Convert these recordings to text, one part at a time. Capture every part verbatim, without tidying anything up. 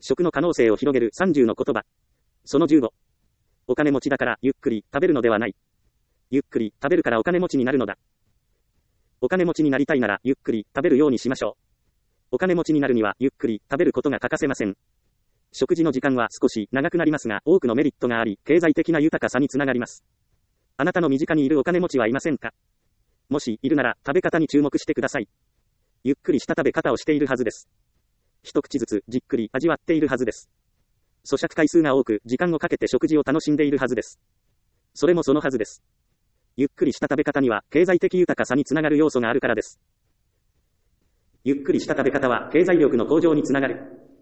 食の可能性を広げるさんじゅうの言葉。そのじゅうご。お金持ちだからゆっくり食べるのではない。ゆっくり食べるからお金持ちになるのだ。お金持ちになりたいならゆっくり食べるようにしましょう。お金持ちになるにはゆっくり食べることが欠かせません。食事の時間は少し長くなりますが多くのメリットがあり、経済的な豊かさにつながります。あなたの身近にいるお金持ちはいませんか？もしいるなら食べ方に注目してください。ゆっくりした食べ方をしているはずです。一口ずつじっくり味わっているはずです。咀嚼回数が多く時間をかけて食事を楽しんでいるはずです。それもそのはずです。ゆっくりした食べ方には経済的豊かさにつながる要素があるからです。ゆっくりした食べ方は経済力の向上につながる。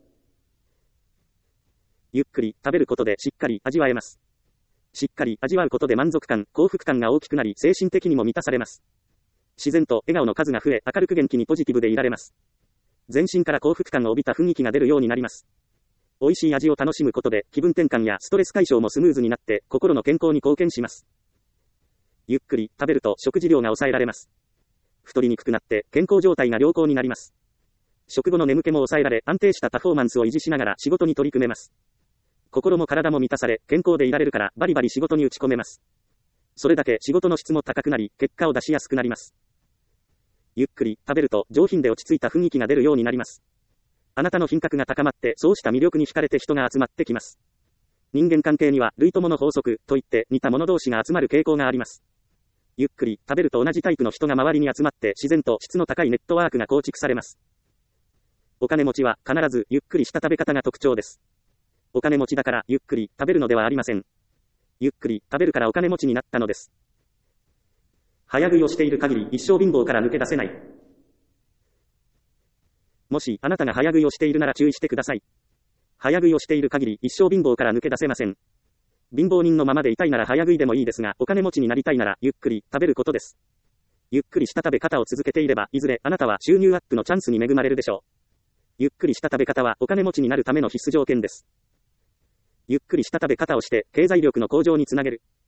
ゆっくり食べることでしっかり味わえます。しっかり味わうことで満足感、幸福感が大きくなり精神的にも満たされます。自然と笑顔の数が増え明るく元気にポジティブでいられます。全身から幸福感を帯びた雰囲気が出るようになります。美味しい味を楽しむことで気分転換やストレス解消もスムーズになって心の健康に貢献します。ゆっくり食べると食事量が抑えられます。太りにくくなって健康状態が良好になります。食後の眠気も抑えられ安定したパフォーマンスを維持しながら仕事に取り組めます。心も体も満たされ健康でいられるからバリバリ仕事に打ち込めます。それだけ仕事の質も高くなり結果を出しやすくなります。ゆっくり食べると上品で落ち着いた雰囲気が出るようになります。あなたの品格が高まってそうした魅力に惹かれて人が集まってきます。人間関係には類友の法則といって似た者同士が集まる傾向があります。ゆっくり食べると同じタイプの人が周りに集まって自然と質の高いネットワークが構築されます。お金持ちは必ずゆっくりした食べ方が特徴です。お金持ちだからゆっくり食べるのではありません。ゆっくり食べるからお金持ちになったのです。早食いをしている限り一生貧乏から抜け出せない。もしあなたが早食いをしているなら注意してください。早食いをしている限り一生貧乏から抜け出せません。貧乏人のままでいたいなら早食いでもいいですが、お金持ちになりたいならゆっくり食べることです。ゆっくりした食べ方を続けていれば、いずれあなたは収入アップのチャンスに恵まれるでしょう。ゆっくりした食べ方はお金持ちになるための必須条件です。ゆっくりした食べ方をして経済力の向上につなげる。